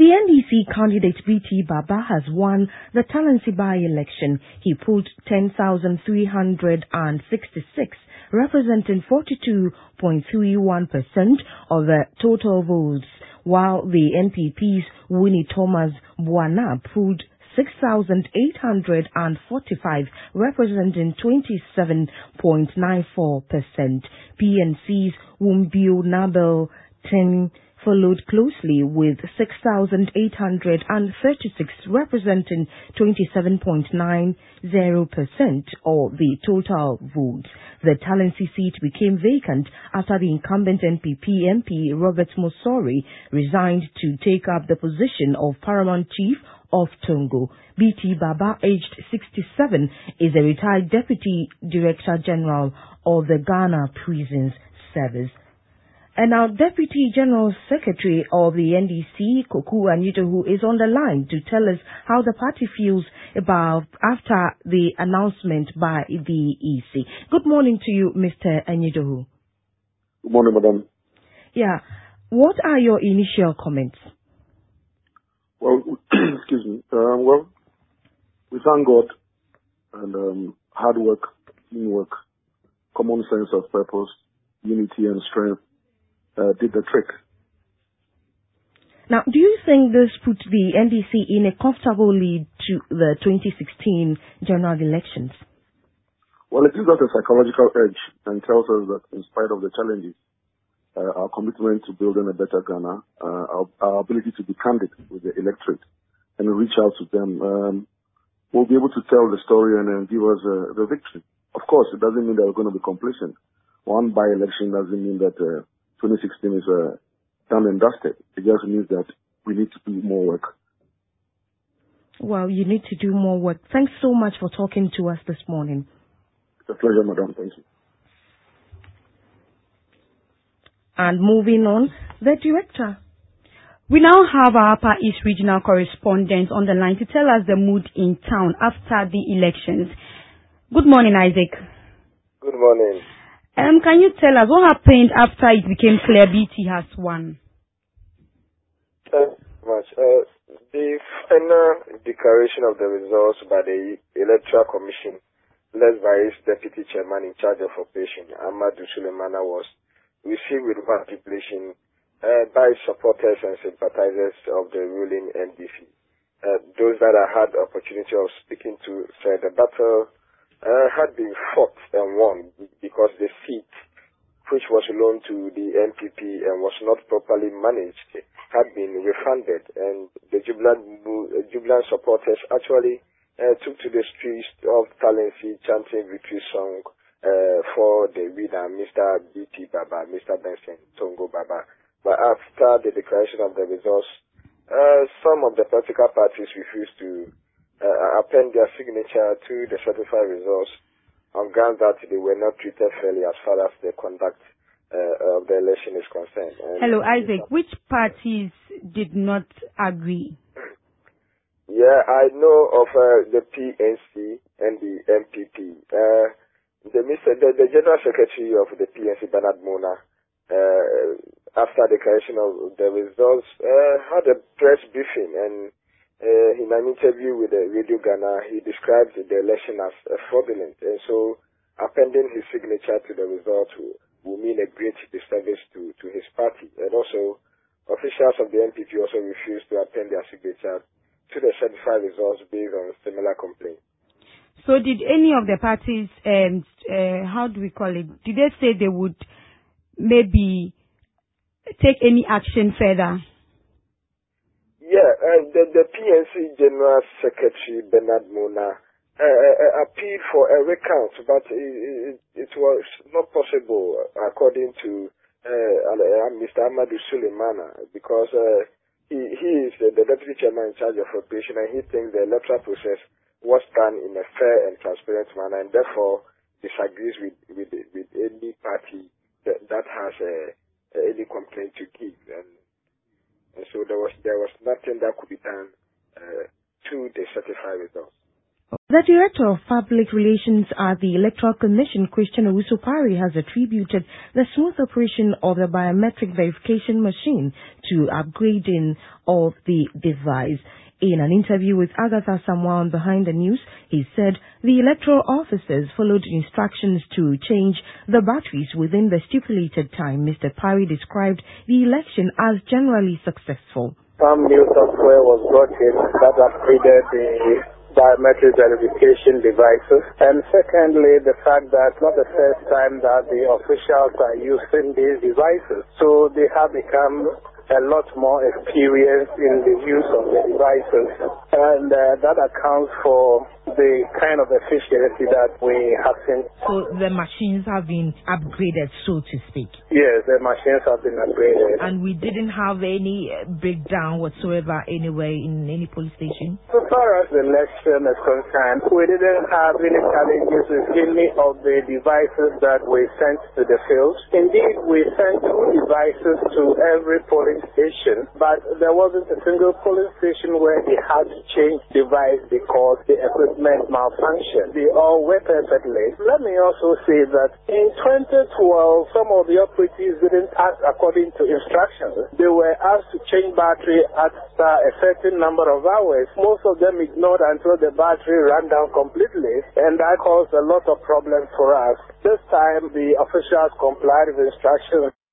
The NDC candidate BT Baba has won the Talensi by-election. He pulled 10,366, representing 42.31% of the total votes, while the NPP's Winnie Thomas Buana pulled 6,845, representing 27.94%. PNC's Wumbio Nabel 10 followed closely with 6,836, representing 27.90% of the total votes. The Talensi seat became vacant after the incumbent NPP MP Robert Mosori resigned to take up the position of Paramount Chief of Tongo. BT Baba, aged 67, is a retired Deputy Director General of the Ghana Prisons Service. And our Deputy General Secretary of the NDC, Koku Anyidohu, is on the line to tell us how the party feels about after the announcement by the EC. Good morning to you, Mr. Anyidohu. Good morning, madam. Yeah. What are your initial comments? Well, excuse me. Well, we thank God and hard work, teamwork, common sense of purpose, unity and strength did the trick. Now, do you think this put the NDC in a comfortable lead to the 2016 general elections? Well, it gives us a psychological edge and tells us that in spite of the challenges, our commitment to building a better Ghana, our ability to be candid with the electorate and reach out to them, will be able to tell the story and give us the victory. Of course, it doesn't mean that we're going to be complacent. One by-election doesn't mean that 2016 is done and dusted. It just means that we need to do more work. Well, you need to do more work. Thanks so much for talking to us this morning. It's a pleasure, madam. Thank you. And moving on, the director. We now have our Upper East Regional correspondent on the line to tell us the mood in town after the elections. Good morning, Isaac. Good morning. Can you tell us what happened after it became clear BT has won? Thank you very much. The final declaration of the results by the Electoral Commission, led by its Deputy Chairman in charge of operation, Amadou Sulemana, was received with jubilation by supporters and sympathizers of the ruling NDC. Those that I had the opportunity of speaking to said the battle had been fought and won because the seat, which was loaned to the NPP and was not properly managed, had been refunded, and the jubilant supporters actually took to the streets of Talensi chanting victory song for the winner, Mr. BT Baba, Mr. Benson Tongo Baba. But after the declaration of the results, some of the political parties refused to append their signature to the certified results on grounds that they were not treated fairly as far as the conduct of the election is concerned. And hello, Isaac. Which parties did not agree? Yeah, I know of the PNC and the MPP. The General Secretary of the PNC, Bernard Mona, after the declaration of the results, had a press briefing, and in an interview with Radio Ghana, he described the election as fraudulent, and so appending his signature to the result will mean a great disservice to his party. And also, officials of the NPP also refused to append their signature to the certified results based on similar complaints. So did any of the parties, how do we call it, did they say they would maybe take any action further? Yeah, the PNC General Secretary, Bernard Mona, appealed for a recount, but it was not possible, according to Mr. Amadou Sulemana, because he is the Deputy Chairman in charge of operation, and he thinks the electoral process was done in a fair and transparent manner, and therefore disagrees with any party that has any complaint to give. And so there was nothing that could be done to the certified results. The Director of Public Relations at the Electoral Commission, Christian Owusu-Parry, has attributed the smooth operation of the biometric verification machine to upgrading of the device. In an interview with Agatha Samoa on Behind the News, he said the electoral officers followed instructions to change the batteries within the stipulated time. Mr. Parry described the election as generally successful. Some new software was brought in that upgraded the biometric verification devices. And secondly, the fact that not the first time that the officials are using these devices. So they have become a lot more experienced in the use of the devices. And that accounts for the kind of efficiency that we have seen. So the machines have been upgraded, so to speak? Yes, the machines have been upgraded. And we didn't have any breakdown whatsoever anywhere in any police station? So far as the election is concerned, we didn't have any challenges with any of the devices that we sent to the field. Indeed, we sent 2 devices to every police station, but there wasn't a single police station where they had to change device because the equipment malfunctioned. They all work perfectly. Let me also say that in 2012, some of the operatives didn't act according to instructions. They were asked to change battery after a certain number of hours. Most of them ignored until the battery ran down completely, and that caused a lot of problems for us. This time, the officials complied with instructions.